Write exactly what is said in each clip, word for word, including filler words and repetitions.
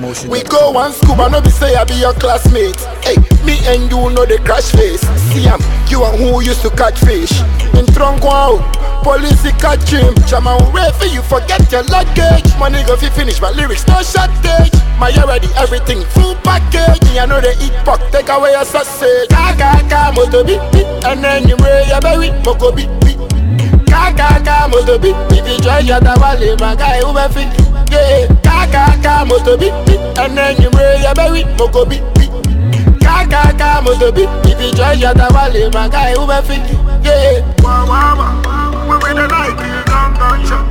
promotion. We go one scuba, no be say I be your classmate. Hey, me and you know the crash face. See am, you and who used to catch fish. In trunk wow, police catch him. Chama wait for you, forget your luggage. Money go fi finish, my lyrics no shortage. My already everything full package. Me I know they eat pork, take away your sausage. Kaka kaka moto beat beat, and then you wear your berry, moko beat beat. Kaka kaka moto beat, if you try your tabale, my guy who be fit. Yeah, kaka kaka moto beat beat, and then you wear your berry, moko beat beat. Kaka kaka moto beat, if you try your tabale, my guy who be fit. Yeah, wow wow wow, we with the light, we gun gunshot.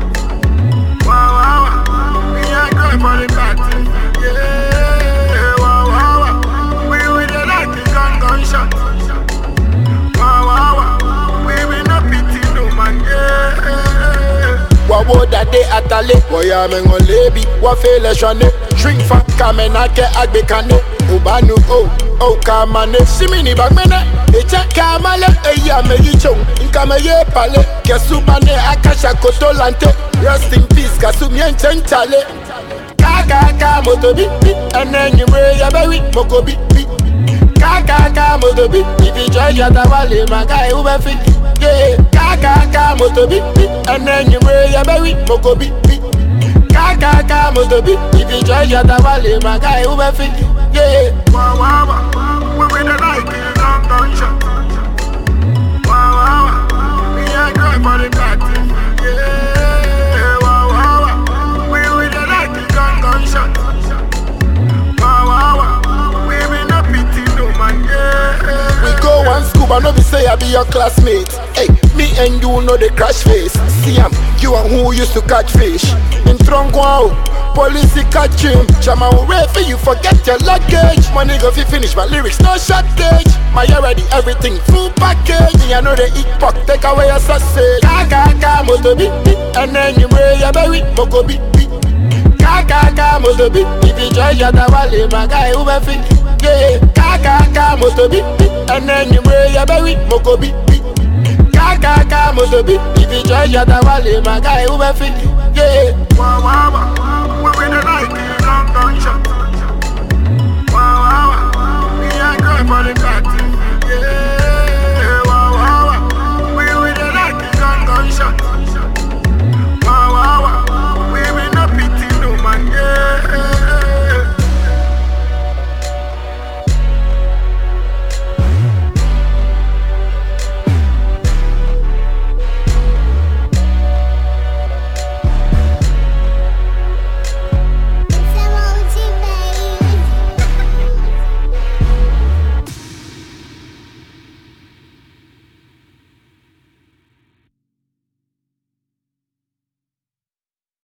Wow wow wow, we ain't going for the party. Yeah, wow wow wow, we with the light, we gun gunshot. Wow wow wow, we will not pity no man. Yeah. Wawo that day atale, woya mengo lebi, wafele shwane. Drink fa kame na ke agbe kane. Ubanu oh oh kamane, simini bagmene. Echa kamale, eya me yichong, inkame ye pale. Kesubane akasha kotolante. Rest in peace, kasumien chentale. Kaka kaka moto beat beat, and then you wear your berry, moko beat beat. Kaka kaka moto beat, if you try your tabale, my guy who be fit. Yeah, kaka kaka moto beat beat, and then you wear your berry, moko beat beat. Kaka kaka moto beat, if you try your tabale, my guy who be fit. Yeah, wow wow wow, we with the light, we gun gunshot. Wow wow wow, we ain't going for the party. Yeah, wow wow wow, we with the light, we gun gunshot. Wow wow wow, we will not pity no man. Yeah. We go one scuba, no be say I be your classmate. Hey, me and you know the crash face. See am, you and who used to catch fish. In trunk wow, police catch him. Chama wait for you, forget your luggage. Money go fi finish, my lyrics no shortage. My already everything full package. Me I know they eat pork, take away your sausage. Kaka kaka moto beat beat, and then you wear your berry, moko beat beat. Kaka kaka moto beat, if you try your tabale, my guy who be fit. Yeah, kaka kaka moto beat beat, and then you wear your berry, moko beat beat. Kaka kaka moto beat, if you try your tabale, my guy who be fit. Yeah.